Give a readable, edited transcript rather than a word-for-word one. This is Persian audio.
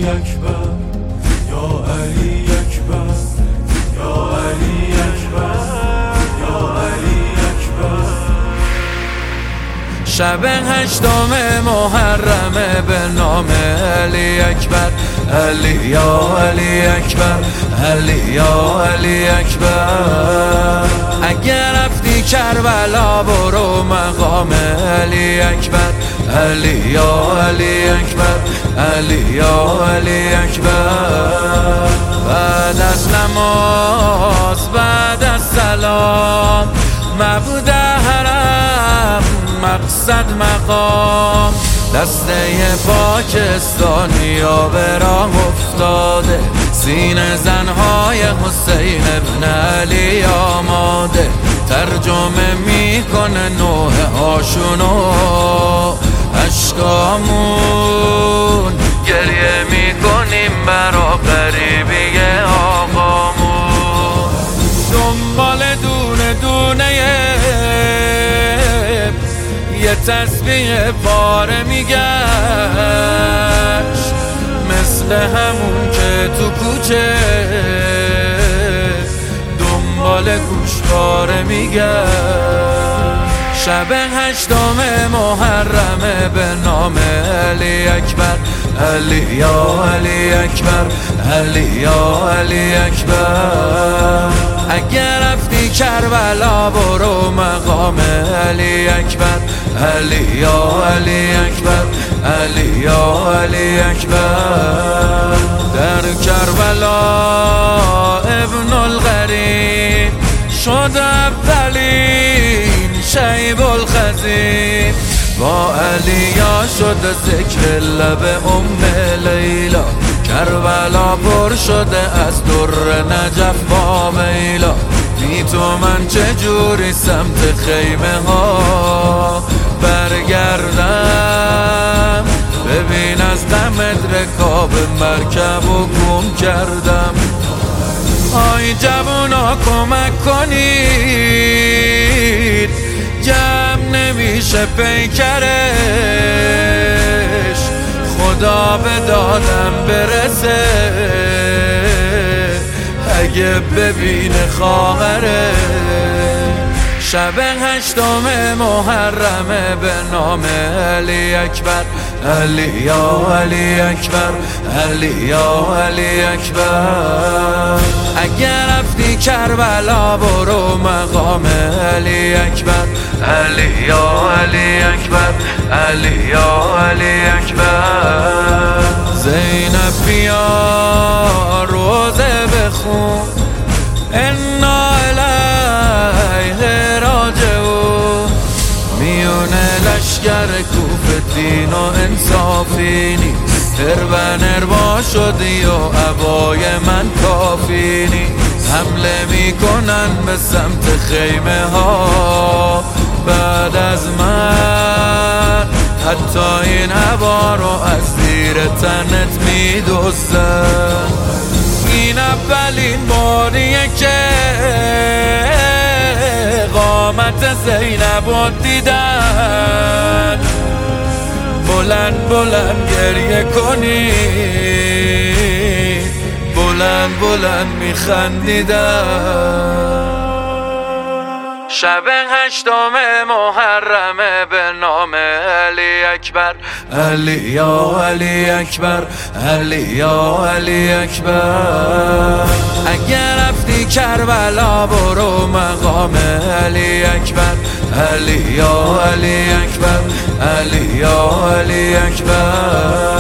اکبر، یا علی اکبر، یا علی اکبر، یا علی اکبر. شب 8 محرمه به نام علی اکبر، علی یا علی اکبر، علی یا علی اکبر. اگر رفتی کربلا برو مقام علی اکبر، علی یا علی اکبر، علی یا علی اکبر. بعد از نماز بعد از سلام معبود حرم مقصد مقام. دسته پاکستانی ها به راه افتاده، سینه زنهای حسین ابن علی آماده. ترجمه میکنه نوح هاشونو اشکامون، گریه میکنیم برا غریبی آقامون. دنبال دونه دونه یه تسبیح پاره میگشت، مثل همون که تو کوچه دنبال گوشواره میگشت. شب 8 محرمه به نام علی اکبر، علی یا علی اکبر، علی یا علی اکبر. اگر رفتی کربلا برو مقام علی اکبر، علی یا علی اکبر، علی یا علی اکبر. در کربلا ابن الغریب شد اولین شیب الخزین. با علیا شد ذکر لب لیلا، کربلا پر شده از در نجف با میلا. بی تو من چجوری سمت خیمه ها برگردم، ببین از غمت رکاب مرکب و گم کردم. آی جوونا کمک کنید، جمع نمیشه پیکرش، خدا به دادم برسه اگه ببینه خواهره. شب 8 محرمه به نام علی اکبر، علی یا علی اکبر، علی یا علی اکبر. اگر رفتی کربلا برو مقام علی اکبر، علی یا علی اکبر، علی یا علی اکبر. زینب بیا روزه بخون، انا الیه راجعون. میونه لشگر کوفه دین و انصافی نیست، هربا شدی و عبای من کافی نیست. حمله میکنن به سمت خیمه ها بعد از من، حتی این عبا رو از زیر تنت میدوزن. این اولین باریه که قامت زینب رو دیدن، بلند بلند گریه کنی، بلند بلند میخندیدن. شب 8 محرمه به نام علی اکبر، علی یا علی اکبر، علی یا علی اکبر. اگر رفتی کربلا برو مقام علی اکبر، علی یا علی اکبر، علی یا علی اکبر.